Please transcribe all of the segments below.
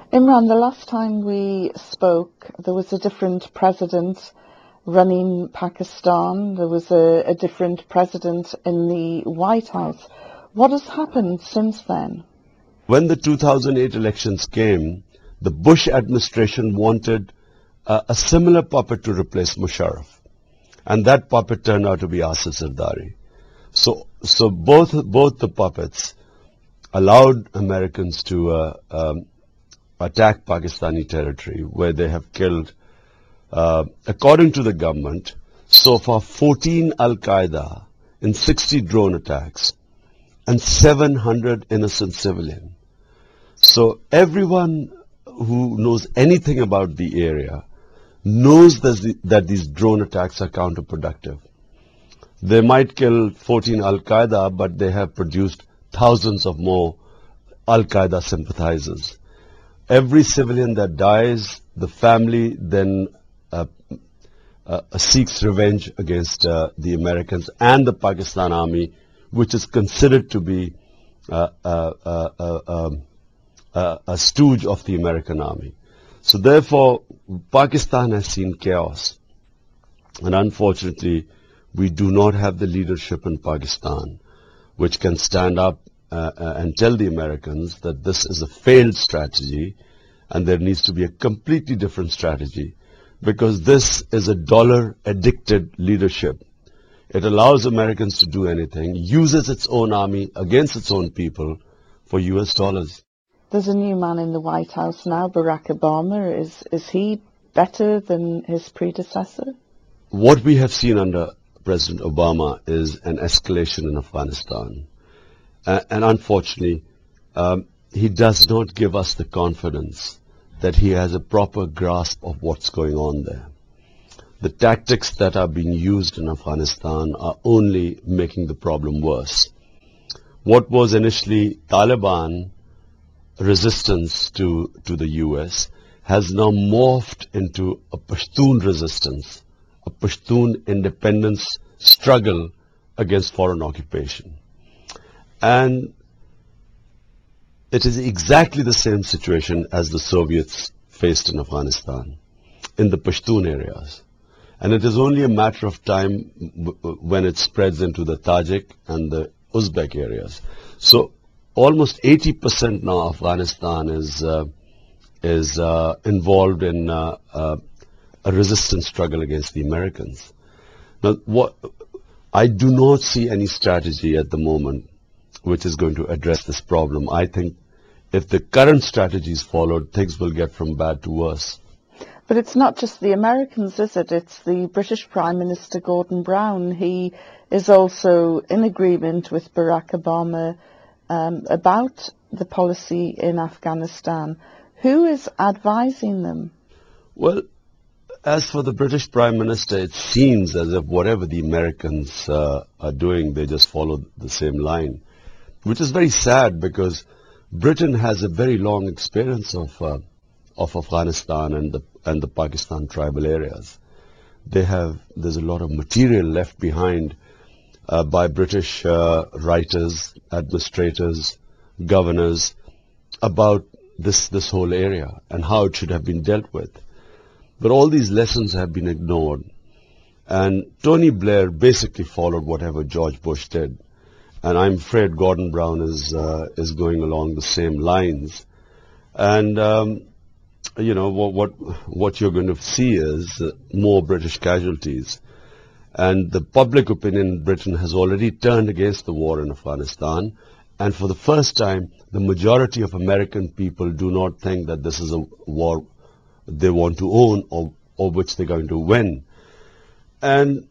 Imran, the last time we spoke, there was a different president running Pakistan. There was a different president in the White House. What has happened since then? When the 2008 elections came, the Bush administration wanted a similar puppet to replace Musharraf. And that puppet turned out to be Asif Zardari. So both the puppets allowed Americans to attack Pakistani territory, where they have killed, according to the government, so far 14 Al-Qaeda in 60 drone attacks and 700 innocent civilians. So everyone who knows anything about the area knows that these drone attacks are counterproductive. They might kill 14 Al-Qaeda, but they have produced thousands of more Al-Qaeda sympathizers. Every civilian that dies, the family then seeks revenge against the Americans and the Pakistan army, which is considered to be a stooge of the American army. So therefore, Pakistan has seen chaos. And unfortunately, we do not have the leadership in Pakistan which can stand up and tell the Americans that this is a failed strategy and there needs to be a completely different strategy, because this is a dollar-addicted leadership. It allows Americans to do anything, uses its own army against its own people for US dollars. There's a new man in the White House now, Barack Obama. Is he better than his predecessor? What we have seen under President Obama is an escalation in Afghanistan. And unfortunately, he does not give us the confidence that he has a proper grasp of what's going on there. The tactics that are being used in Afghanistan are only making the problem worse. What was initially Taliban resistance to the US has now morphed into a Pashtun resistance, a Pashtun independence struggle against foreign occupation. And it is exactly the same situation as the Soviets faced in Afghanistan, in the Pashtun areas. And it is only a matter of time when it spreads into the Tajik and the Uzbek areas. So almost 80% now Afghanistan is involved in a resistance struggle against the Americans. Now, I do not see any strategy at the moment which is going to address this problem. I think if the current strategy is followed, things will get from bad to worse. But it's not just the Americans, is it? It's the British Prime Minister Gordon Brown. He is also in agreement with Barack Obama about the policy in Afghanistan. Who is advising them? Well, as for the British Prime Minister, it seems as if whatever the Americans are doing, they just follow the same line, which is very sad, because Britain has a very long experience of Afghanistan and the Pakistan tribal areas. There's a lot of material left behind by British writers, administrators, governors about this whole area and how it should have been dealt with. But all these lessons have been ignored, and Tony Blair basically followed whatever George Bush did. And I'm afraid Gordon Brown is going along the same lines. And you know, what you're going to see is more British casualties. And the public opinion in Britain has already turned against the war in Afghanistan. And for the first time, the majority of American people do not think that this is a war they want to own or which they're going to win. And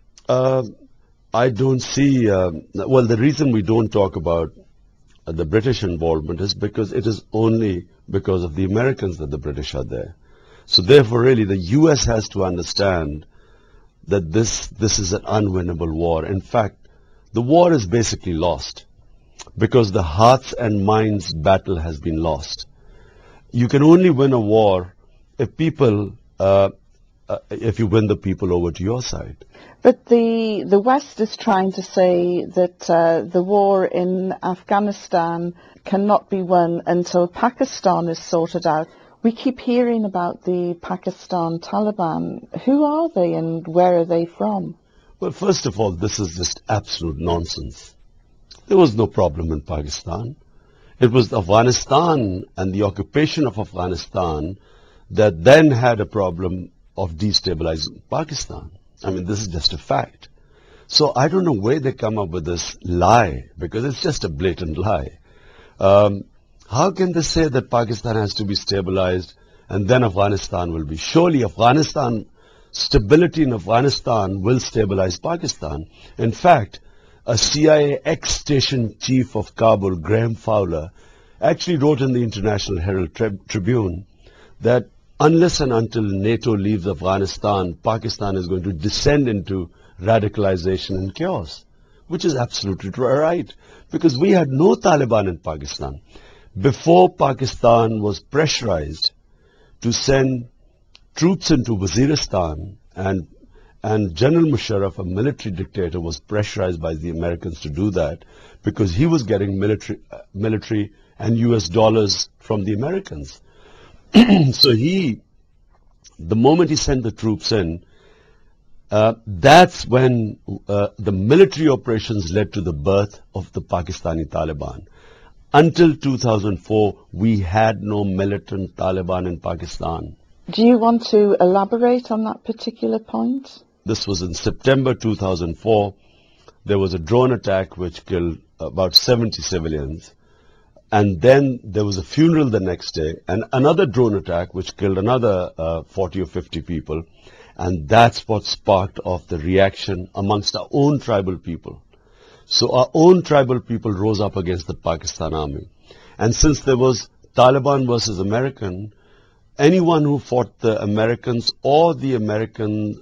I don't see, well, the reason we don't talk about the British involvement is because it is only because of the Americans that the British are there. So therefore, really, the US has to understand that this is an unwinnable war. In fact, the war is basically lost because the hearts and minds battle has been lost. You can only win a war if people if you win the people over to your side. But the West is trying to say that the war in Afghanistan cannot be won until Pakistan is sorted out. We keep hearing about the Pakistan Taliban. Who are they and where are they from? Well, first of all, this is just absolute nonsense. There was no problem in Pakistan. It was Afghanistan and the occupation of Afghanistan that then had a problem of destabilizing Pakistan. I mean, this is just a fact. So I don't know where they come up with this lie, because it's just a blatant lie. How can they say that Pakistan has to be stabilized and then Afghanistan will be? Surely stability in Afghanistan will stabilize Pakistan. In fact, a CIA ex-station chief of Kabul, Graham Fowler, actually wrote in the International Herald Tribune that unless and until NATO leaves Afghanistan, Pakistan is going to descend into radicalization and chaos, which is absolutely right, because we had no Taliban in Pakistan. Before Pakistan was pressurized to send troops into Waziristan, and General Musharraf, a military dictator, was pressurized by the Americans to do that because he was getting military and US dollars from the Americans. So the moment he sent the troops in, that's when the military operations led to the birth of the Pakistani Taliban. Until 2004, we had no militant Taliban in Pakistan. Do you want to elaborate on that particular point? This was in September 2004. There was a drone attack which killed about 70 civilians. And then there was a funeral the next day, and another drone attack which killed another 40 or 50 people. And that's what sparked off the reaction amongst our own tribal people. So our own tribal people rose up against the Pakistan army. And since there was Taliban versus American, anyone who fought the Americans or the American,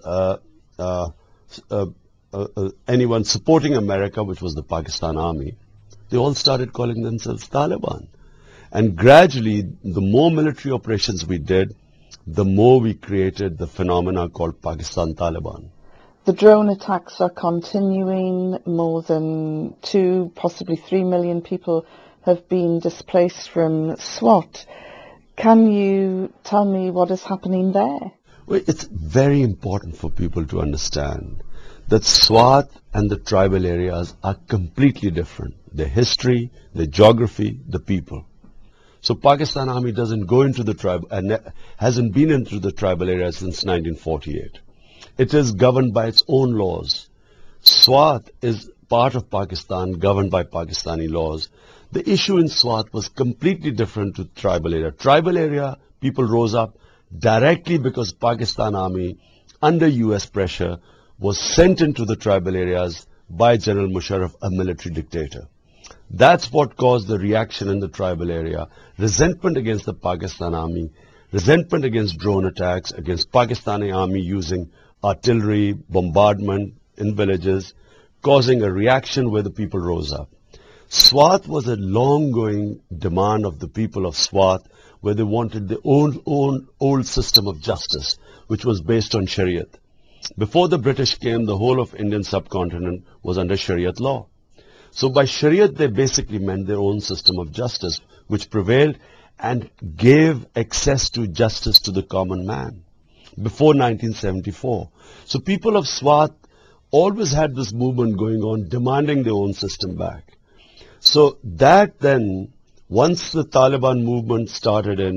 anyone supporting America, which was the Pakistan army, they all started calling themselves Taliban. And gradually, the more military operations we did, the more we created the phenomena called Pakistan Taliban. The drone attacks are continuing. More than 2, possibly 3 million people have been displaced from Swat. Can you tell me what is happening there? Well, it's very important for people to understand that Swat and the tribal areas are completely different. Their history, their geography, the people. So Pakistan Army doesn't go into the tribe and hasn't been into the tribal area since 1948. It is governed by its own laws. Swat is part of Pakistan, governed by Pakistani laws. The issue in Swat was completely different to tribal area. Tribal area, people rose up directly because Pakistan Army, under US pressure, was sent into the tribal areas by General Musharraf, a military dictator. That's what caused the reaction in the tribal area. Resentment against the Pakistan Army, resentment against drone attacks, against Pakistani Army using artillery, bombardment in villages, causing a reaction where the people rose up. Swat was a long-going demand of the people of Swat, where they wanted their own old system of justice, which was based on Shariat. Before the British came, the whole of Indian subcontinent was under Shariat law. So by Shariat, they basically meant their own system of justice, which prevailed and gave access to justice to the common man before 1974. So people of Swat always had this movement going on, demanding their own system back. So that then, once the Taliban movement started in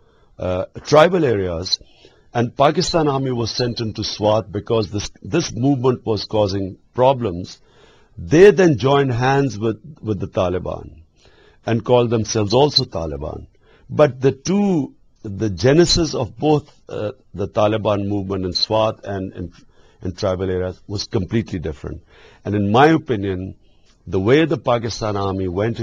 tribal areas, and Pakistan Army was sent into Swat because this movement was causing problems, they then joined hands with the Taliban and called themselves also Taliban. But the genesis of both the Taliban movement in Swat and in tribal areas was completely different. And in my opinion, the way the Pakistan Army went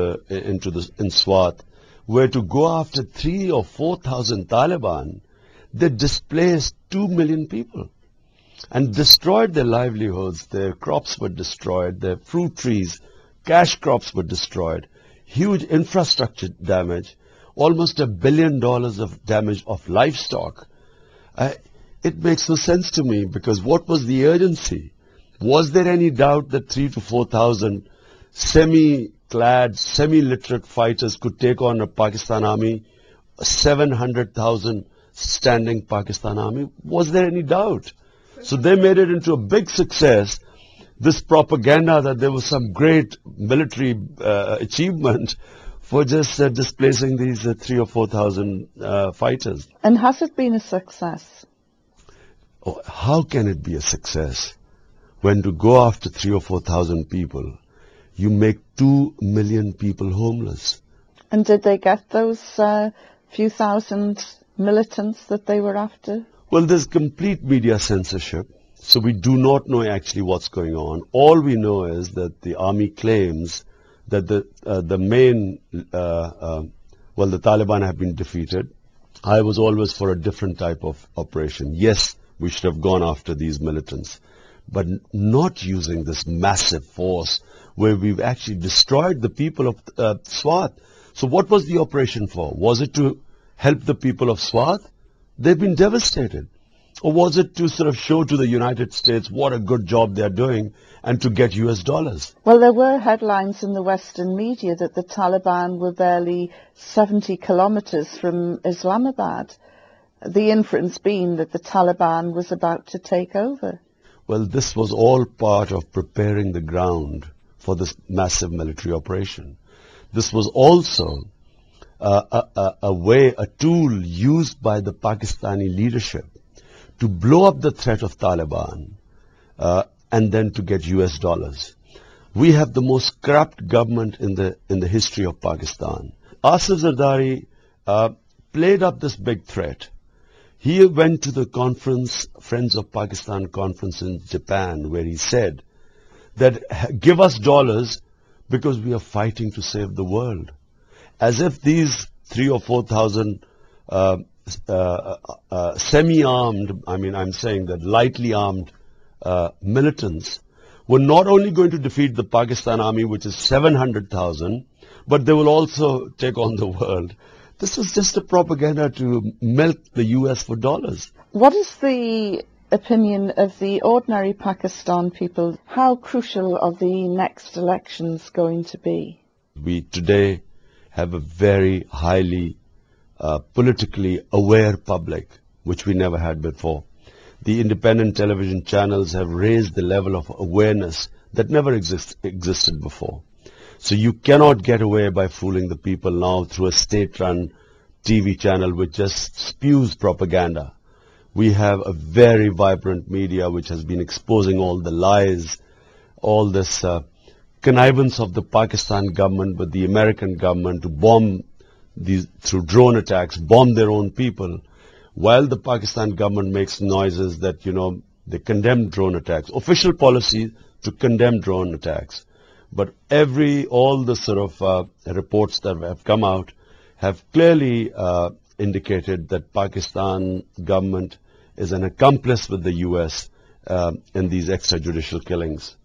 in Swat were to go after 3,000 or 4,000 Taliban. They displaced 2 million people and destroyed their livelihoods. Their crops were destroyed, their fruit trees, cash crops were destroyed, huge infrastructure damage, almost $1 billion of damage of livestock. it makes no sense to me, because what was the urgency? Was there any doubt that 3,000 to 4,000 semi-clad, semi-literate fighters could take on a Pakistan army, 700,000 standing Pakistan army? Was there any doubt? So they made it into a big success, this propaganda that there was some great military achievement for just displacing these 3,000 or 4,000 fighters. And has it been a success? Oh, how can it be a success when to go after 3,000 or 4,000 people, you make 2 million people homeless? And did they get those few thousand militants that they were after? Well, there's complete media censorship, so we do not know actually what's going on. All we know is that the army claims that the Taliban have been defeated. I was always for a different type of operation. Yes, we should have gone after these militants, but not using this massive force where we've actually destroyed the people of Swat. So what was the operation for? Was it to help the people of Swat? They've been devastated. Or was it to sort of show to the United States what a good job they're doing and to get US dollars? Well, there were headlines in the Western media that the Taliban were barely 70 kilometers from Islamabad. The inference being that the Taliban was about to take over. Well, this was all part of preparing the ground for this massive military operation. This was also a tool used by the Pakistani leadership to blow up the threat of Taliban and then to get US dollars. We have the most corrupt government in the history of Pakistan. Asif Zardari played up this big threat. He went to the conference, Friends of Pakistan conference in Japan, where he said that give us dollars because we are fighting to save the world. As if these 3,000 or 4,000 semi-armed, I'm saying that lightly armed militants were not only going to defeat the Pakistan army, which is 700,000, but they will also take on the world. This was just a propaganda to milk the US for dollars. What is the opinion of the ordinary Pakistan people? How crucial are the next elections going to be? We today have a very highly politically aware public, which we never had before. The independent television channels have raised the level of awareness that never existed before. So you cannot get away by fooling the people now through a state-run TV channel which just spews propaganda. We have a very vibrant media which has been exposing all the lies, all this connivance of the Pakistan government with the American government to bomb these, through drone attacks, bomb their own people, while the Pakistan government makes noises that, they condemn drone attacks. Official policy to condemn drone attacks. But all the sort of reports that have come out have clearly indicated that Pakistan government is an accomplice with the US in these extrajudicial killings.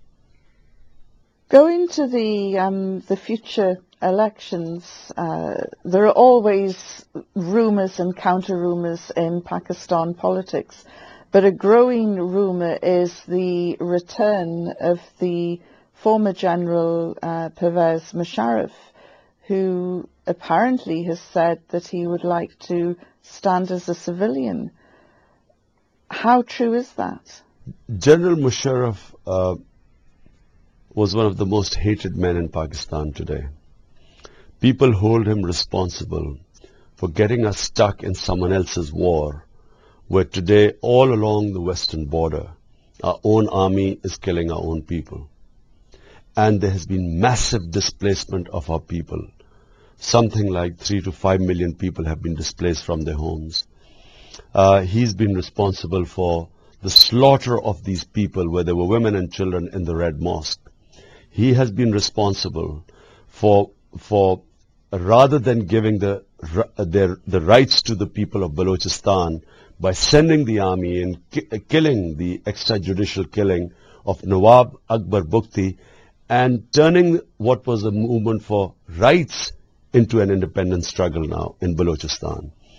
Going to the future elections, there are always rumours and counter-rumours in Pakistan politics, but a growing rumour is the return of the former General Pervez Musharraf, who apparently has said that he would like to stand as a civilian. How true is that? General Musharraf was one of the most hated men in Pakistan today. People hold him responsible for getting us stuck in someone else's war, where today all along the western border, our own army is killing our own people. And there has been massive displacement of our people. Something like 3 to 5 million people have been displaced from their homes. He's been responsible for the slaughter of these people, where there were women and children in the Red Mosque. He has been responsible for rather than giving the rights to the people of Balochistan by sending the army and killing the extrajudicial killing of Nawab Akbar Bukti and turning what was a movement for rights into an independent struggle now in Balochistan.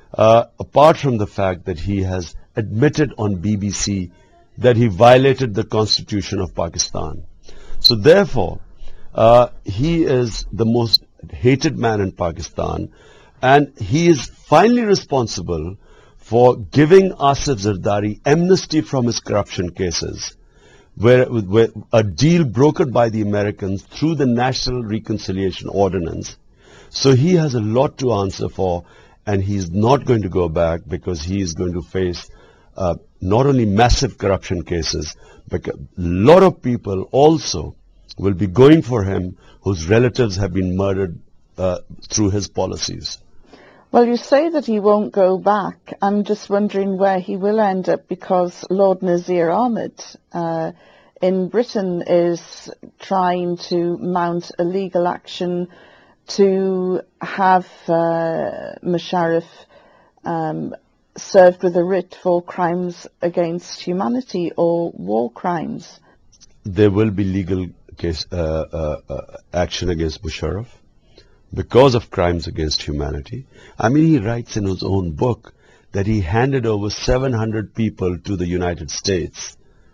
apart from the fact that he has admitted on BBC that he violated the Constitution of Pakistan. So therefore, he is the most hated man in Pakistan, and he is finally responsible for giving Asif Zardari amnesty from his corruption cases, where a deal brokered by the Americans through the National Reconciliation Ordinance. So he has a lot to answer for, and he's not going to go back, because he is going to face not only massive corruption cases, but a lot of people also will be going for him whose relatives have been murdered through his policies. Well, you say that he won't go back. I'm just wondering where he will end up, because Lord Nazir Ahmed in Britain is trying to mount a legal action to have Musharraf served with a writ for crimes against humanity or war crimes. There will be legal case action against Musharraf because of crimes against humanity. I mean, he writes in his own book that he handed over 700 people to the United States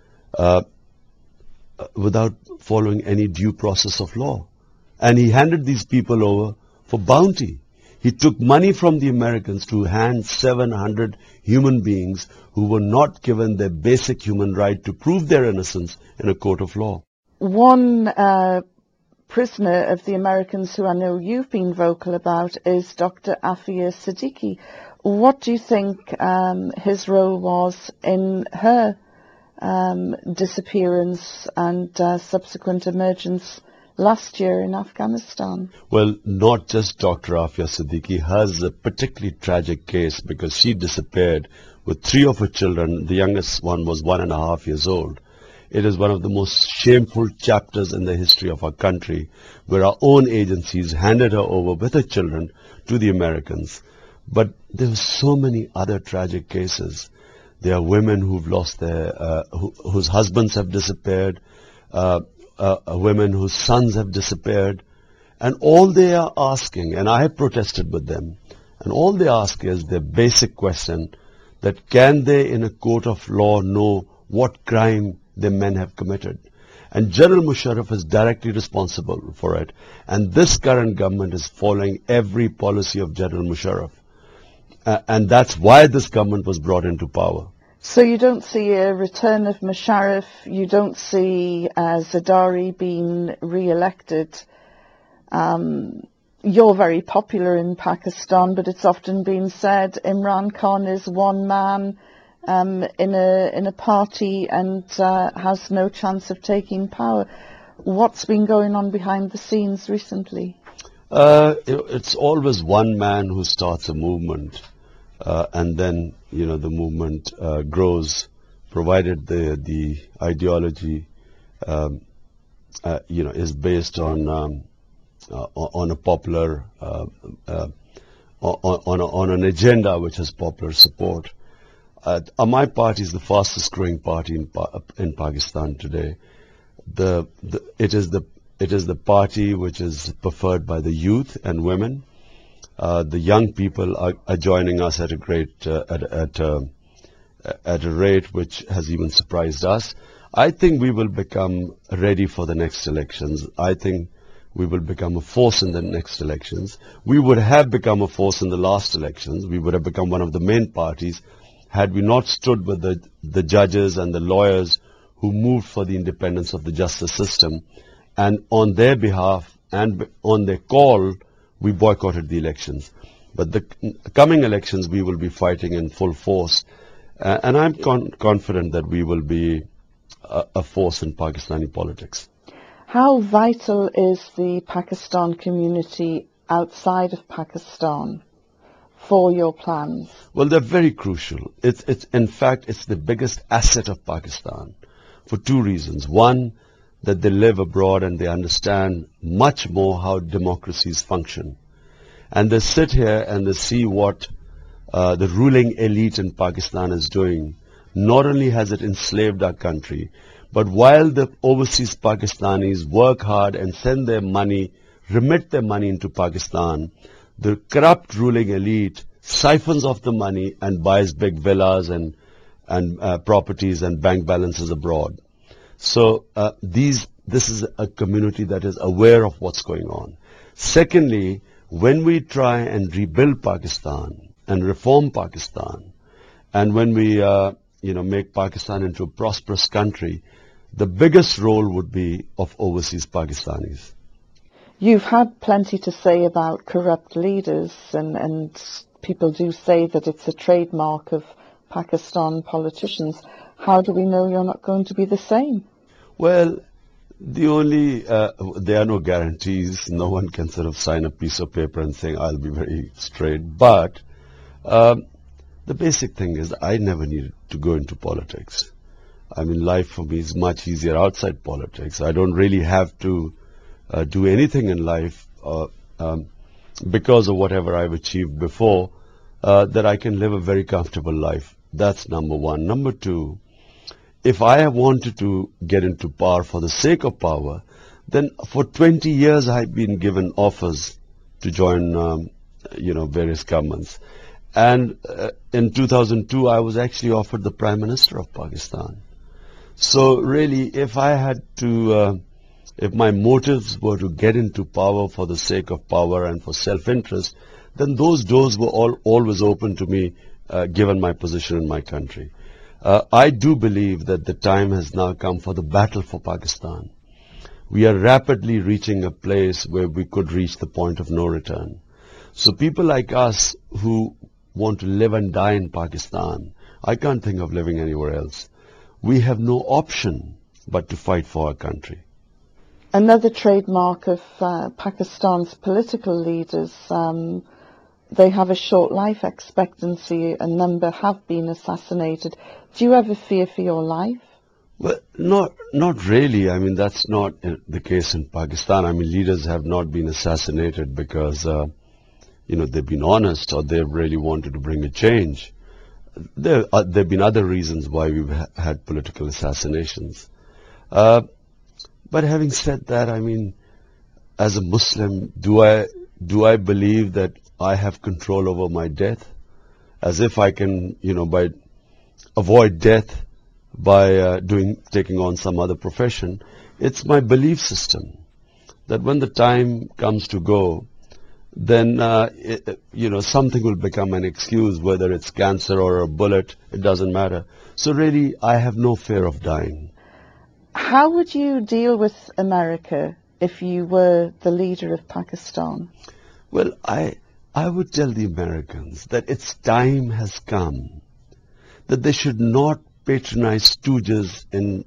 without following any due process of law. And he handed these people over for bounty. He took money from the Americans to hand 700 human beings who were not given their basic human right to prove their innocence in a court of law. One prisoner of the Americans who I know you've been vocal about is Dr. Afia Siddiqui. What do you think his role was in her disappearance and subsequent emergence last year in Afghanistan? Well, not just Dr. Afia Siddiqui. Hers is a particularly tragic case because she disappeared with 3 of her children. The youngest one was 1.5 years old. It is one of the most shameful chapters in the history of our country, where our own agencies handed her over with her children to the Americans. But there were so many other tragic cases. There are women who've lost their, whose husbands have disappeared, women whose sons have disappeared, and all they are asking, and I have protested with them, and all they ask is the basic question that can they in a court of law know what crime their men have committed? And General Musharraf is directly responsible for it, and this current government is following every policy of General Musharraf, and that's why this government was brought into power. So you don't see a return of Musharraf, you don't see Zardari being re-elected. You're very popular in Pakistan, but it's often been said Imran Khan is one man in a party and has no chance of taking power. What's been going on behind the scenes recently? It's always one man who starts a movement. And then, the movement grows, provided the ideology, is based on a popular, on an agenda which has popular support. My party is the fastest growing party in Pakistan today. It is the party which is preferred by the youth and women. The young people are joining us at a rate which has even surprised us. I think we will become ready for the next elections. I think we will become a force in the next elections. We would have become a force in the last elections. We would have become one of the main parties had we not stood with the judges and the lawyers who moved for the independence of the justice system. And on their behalf and on their call, we boycotted the elections. But the coming elections, we will be fighting in full force. And I'm confident that we will be a force in Pakistani politics. How vital is the Pakistan community outside of Pakistan for your plans? Well, they're very crucial. In fact, it's the biggest asset of Pakistan for 2 reasons. One, that they live abroad and they understand much more how democracies function. And they sit here and they see what the ruling elite in Pakistan is doing. Not only has it enslaved our country, but while the overseas Pakistanis work hard and send their money, remit their money into Pakistan, the corrupt ruling elite siphons off the money and buys big villas and properties and bank balances abroad. So this is a community that is aware of what's going on. Secondly, when we try and rebuild Pakistan and reform Pakistan, and when we make Pakistan into a prosperous country, the biggest role would be of overseas Pakistanis. You've had plenty to say about corrupt leaders, and people do say that it's a trademark of Pakistan politicians. How do we know you're not going to be the same? Well, there are no guarantees. No one can sort of sign a piece of paper and say, I'll be very straight. But the basic thing is I never needed to go into politics. I mean, life for me is much easier outside politics. I don't really have to do anything in life because of whatever I've achieved before, that I can live a very comfortable life. That's number one. Number two, if I have wanted to get into power for the sake of power, then for 20 years I've been given offers to join, various governments. And in 2002, I was actually offered the Prime Minister of Pakistan. So really, if I had to, if my motives were to get into power for the sake of power and for self-interest, then those doors were always open to me, given my position in my country. I do believe that the time has now come for the battle for Pakistan. We are rapidly reaching a place where we could reach the point of no return. So people like us who want to live and die in Pakistan, I can't think of living anywhere else. We have no option but to fight for our country. Another trademark of Pakistan's political leaders, they have a short life expectancy. A number have been assassinated. Do you ever fear for your life? Well, not really. I mean, that's not the case in Pakistan. I mean, leaders have not been assassinated because, they've been honest or they've really wanted to bring a change. There have been other reasons why we've had political assassinations. But having said that, I mean, as a Muslim, do I believe that I have control over my death? As if I can, by avoid death by taking on some other profession. It's my belief system that when the time comes to go, then, something will become an excuse, whether it's cancer or a bullet, it doesn't matter. So really, I have no fear of dying. How would you deal with America if you were the leader of Pakistan? Well, I would tell the Americans that its time has come, that they should not patronize stooges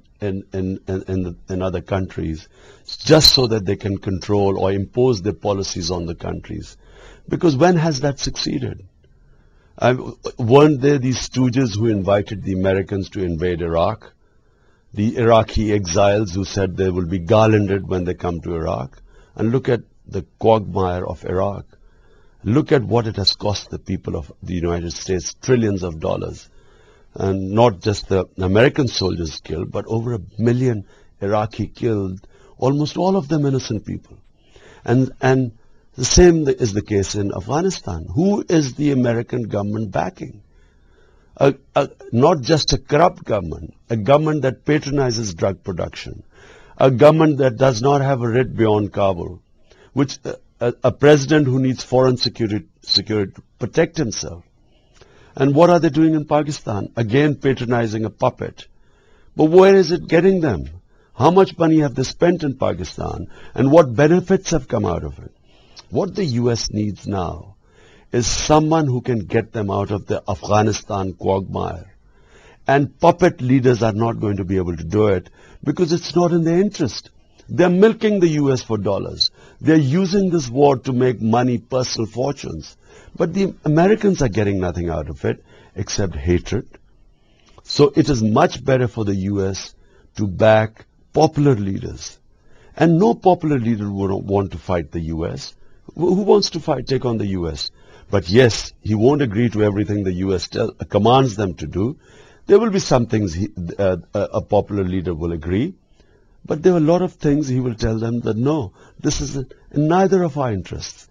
in other countries just so that they can control or impose their policies on the countries. Because when has that succeeded? Weren't there these stooges who invited the Americans to invade Iraq? The Iraqi exiles who said they will be garlanded when they come to Iraq? And look at the quagmire of Iraq. Look at what it has cost the people of the United States, trillions of dollars. And not just the American soldiers killed, but over 1 million Iraqi killed, almost all of them innocent people. And the same is the case in Afghanistan. Who is the American government backing? Not just a corrupt government, a government that patronizes drug production, a government that does not have a writ beyond Kabul, which a president who needs foreign security to protect himself. And what are they doing in Pakistan? Again, patronizing a puppet. But where is it getting them? How much money have they spent in Pakistan? And what benefits have come out of it? What the US needs now is someone who can get them out of the Afghanistan quagmire. And puppet leaders are not going to be able to do it because it's not in their interest. They're milking the US for dollars. They're using this war to make money, personal fortunes. But the Americans are getting nothing out of it except hatred. So it is much better for the US to back popular leaders. And no popular leader would want to fight the US. Who wants to take on the US? But yes, he won't agree to everything the US commands them to do. There will be some things a popular leader will agree. But there are a lot of things he will tell them that no, this is in neither of our interests.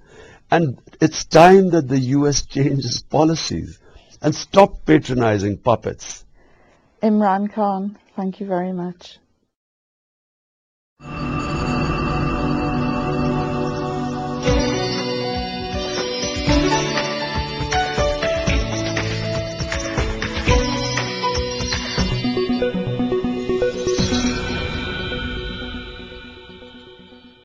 And it's time that the US changes policies and stop patronizing puppets. Imran Khan, thank you very much.